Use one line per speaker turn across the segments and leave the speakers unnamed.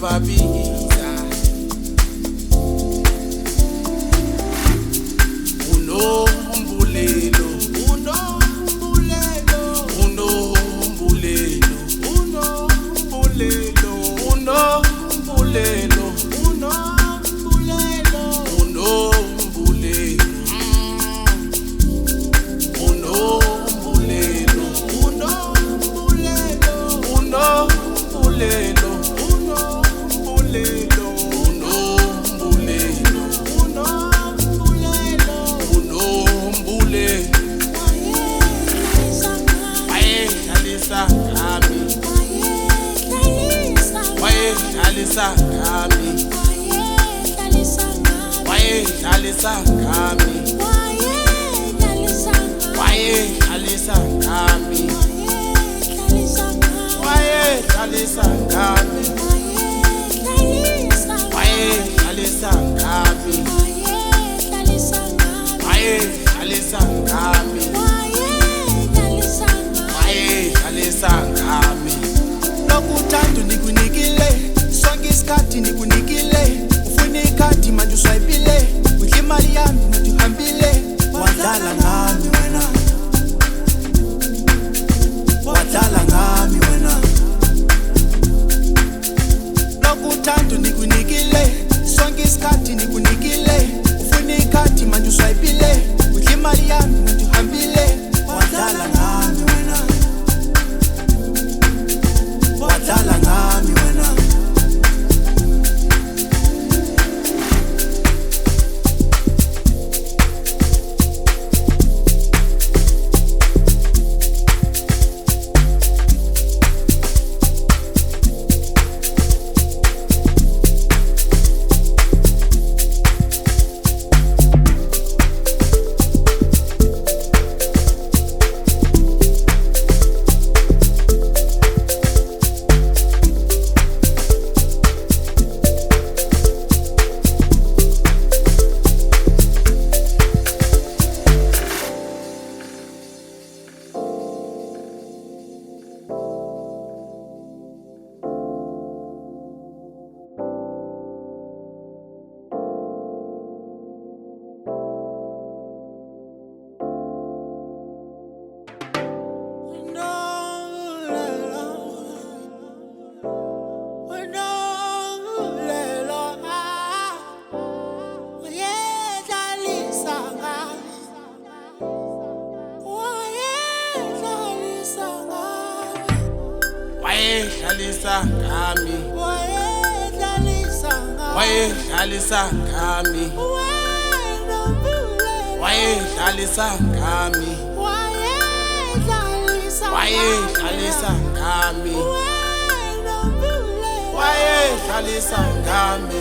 ngiyababiza unombulelo unombulelo unombulelo unombulelo unombulelo unombulelo unombulelo unombulelo unombulelo unombulelo Dlalisa ngami waye dlalisa ngami waye dlalisa ngami waye dlalisa ngami waye dlalisa ngami waye dlalisa ngami waye dlalisa ngami
lokuthanda nikunikile sonke isikhathi nikunikile ufuna ikhadi manje uswayipile udla imali yami ngathi uhambile wadlala ngami wena wadlala ngami wena lokuthanda nikunikile sonke isikhathi nikunikile ufuna ikhadi manje uswayipile udla imali yami ngathi uhambile wadlala ngami wena wadlala ngami wena
dlalisa ngami waye dlalisa ngami waye dlalisa ngami waye dlalisa ngami waye dlalisa ngami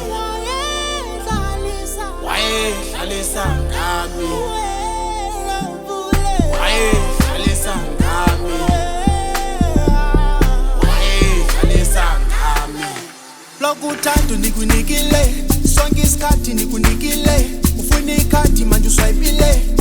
waye dlalisa ngami waye dlalisa ngami
lokuthanda nikunikile sonke isikhathi nikunikile ufuna ikhadi manje uswayipile